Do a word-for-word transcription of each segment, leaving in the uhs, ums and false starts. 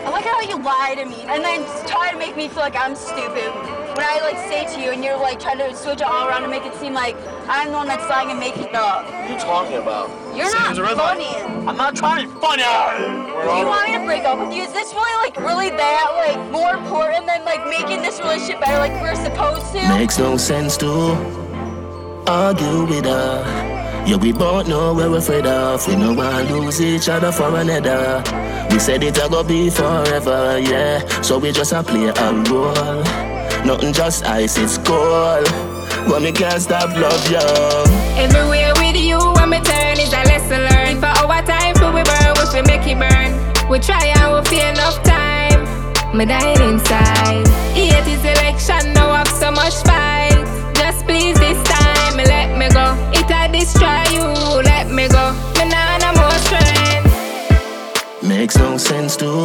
I like how you lie to me and then try to make me feel like I'm stupid. When I like say to you and you're like trying to switch it all around to make it seem like I'm the one that's lying and making it up. What are you talking about? You're not funny. I'm not trying to be funny. Do you want me to break up with you? Is this really like really that like more important than like making this relationship better like we're supposed to? Makes no sense to argue with her. Yeah, we both know where we're afraid of. We know we lose each other for another. We said it a go be forever, yeah. So we just a play a role. Nothing just ice, it's cold. But me can't stop love you. Everywhere with you, when me turn is a lesson learned. For our time, for we burn, we fi make it burn. We try and we feel enough time. Me dying inside. Hate is election, now have so much fight. Just please this time, me let me go. It a destroy you, let me go. Me nah no more strength. Makes no sense to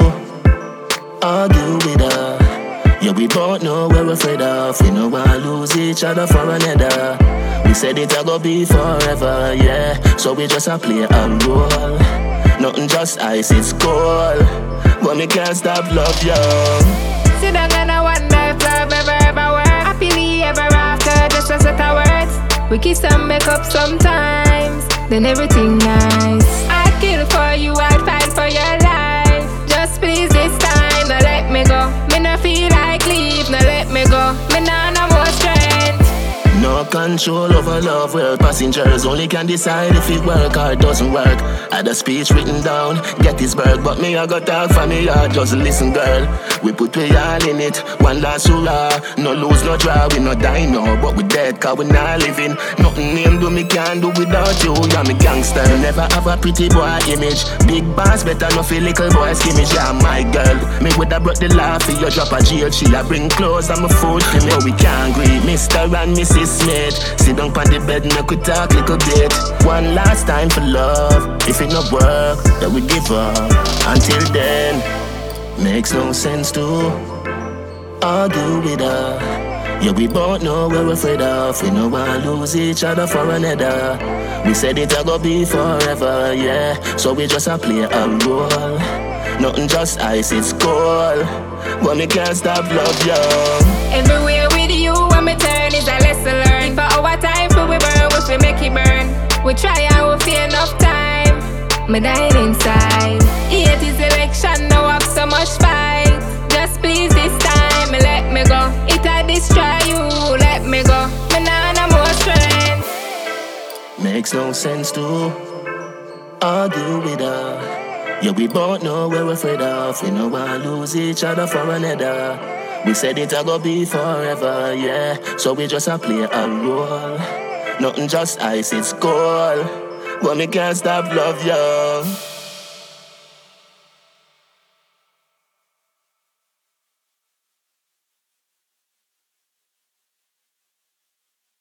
argue with her. Yeah, we both know where we're afraid of. We know we lose each other for another. We said it a go be forever, yeah. So we just a play a role. Nothing just ice, it's cold. But me can't stop love you. Sit down and I wonder if love ever ever work. Happily ever after, just a set of words. We kiss and make up sometimes, then everything nice. I'd kill for you, I'd fight for your life. Just please this time, now let me go. Me no feel like leave, now let me go. Me nah no more strength. No control over love where passengers only can decide if it work or it doesn't work. Had a speech written down, Gettysburg, but me I got talk for me heart. Just listen, girl, we put we all in it. One last hurrah, no lose, no draw. We no die now, but we dead cause we not living. Nothing name do me can't do without you. Yeah, me gangster, never have a pretty boy image. Big boss better no feel little boy skimmage. Yeah, my girl, me woulda brought the laugh for you. Drop a jail, she a bring clothes and my food for me. We can't agree, Mister and Missus Smith. Sit down on the bed, make we talk little bit. One last time for love. If it no work, then we give up. Until then, makes no sense to argue with her. Yeah, we both know where we're afraid of. We know we lose each other for another. We said it a go be forever, yeah. So we just a play a role. Nothing just ice, it's cold. But me can't stop love you. Everywhere with you, when me turn is a lesson learned. For our time, for we burn, we fi make it burn. We try and we feel enough time. Me dying inside. Hate is election, now have so much fight. Just please this time, me let me go. It a destroy you, let me go. Me nah no more strength. Makes no sense to argue with her. Yeah, we both know where we're afraid of. We know we lose each other for another. We said it a go be forever, yeah. So we just a play a role. Nothing just ice, it's cold. But me can't stop love you.